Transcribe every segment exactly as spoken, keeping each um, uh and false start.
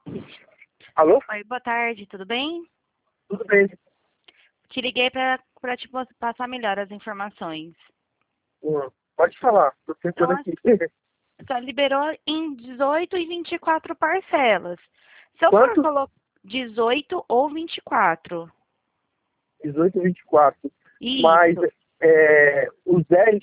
Alô? Oi, boa tarde, tudo bem? Tudo bem? Te liguei para te pos- passar melhor as informações. Hum, pode falar, tô tentando Então, aqui. só liberou em dezoito e vinte e quatro parcelas. Se eu for Quanto? colocar dezoito ou vinte e quatro. dezoito, vinte e quatro. Mas Isso. é, os dez,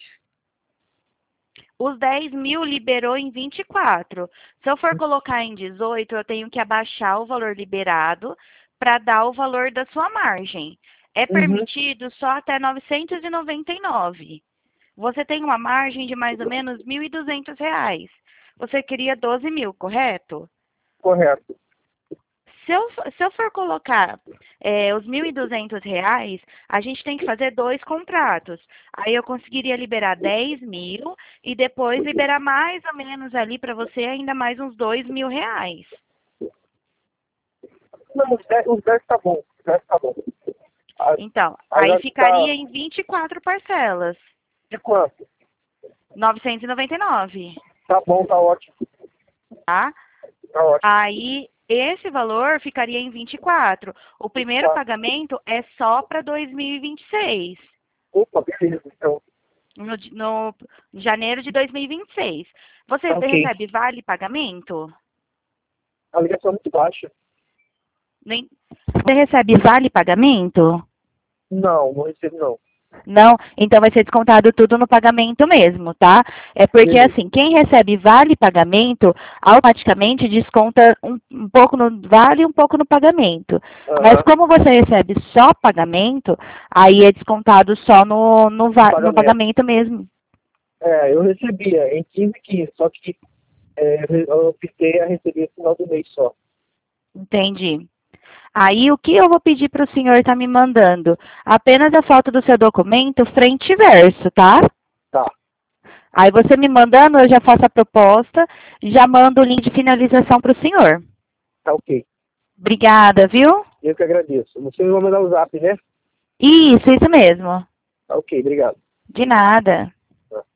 Os dez mil liberou em vinte e quatro. Se eu for colocar em dezoito, eu tenho que abaixar o valor liberado para dar o valor da sua margem. É uhum, permitido só até novecentos e noventa e nove. Você tem uma margem de mais ou menos mil e duzentos reais. Você queria doze mil, correto? correto. Se eu, se eu for colocar é, os mil e duzentos reais, a gente tem que fazer dois contratos. Aí eu conseguiria liberar dez mil e depois liberar mais ou menos ali para você ainda mais uns dois mil reais. Não, os dez, os dez tá bom. Os dez tá bom. Aí Então, aí aí vai ficaria ficar em vinte e quatro parcelas, de quanto? novecentos e noventa e nove, Tá bom, tá ótimo. tá? Tá ótimo. Aí, esse valor ficaria em vinte e quatro. O primeiro Tá. pagamento é só para dois mil e vinte e seis, Opa, beleza, então. no, di- no janeiro de dois mil e vinte e seis. Você Tá ok. recebe vale pagamento? A ligação é muito baixa. Nem- Você recebe vale pagamento? Não, não recebo não. Não? Então vai ser descontado tudo no pagamento mesmo, tá? É porque Beleza. assim, quem recebe vale pagamento, automaticamente desconta um, um pouco no vale e um pouco no pagamento. Mas Aham, como você recebe só pagamento, aí é descontado só no, no, no va- no pagamento. pagamento mesmo. É, eu recebia em quinze, quinze, só que é, eu optei a receber no final do mês só. Entendi. Aí o que eu vou pedir para o senhor estar me mandando? Apenas a foto do seu documento, frente e verso, tá? Tá, Aí você me mandando, eu já faço a proposta, já mando o link de finalização para o senhor. tá ok. Obrigada, viu? Eu que agradeço. Você vai mandar o zap, né? Isso, isso mesmo. Tá ok, obrigado. De nada.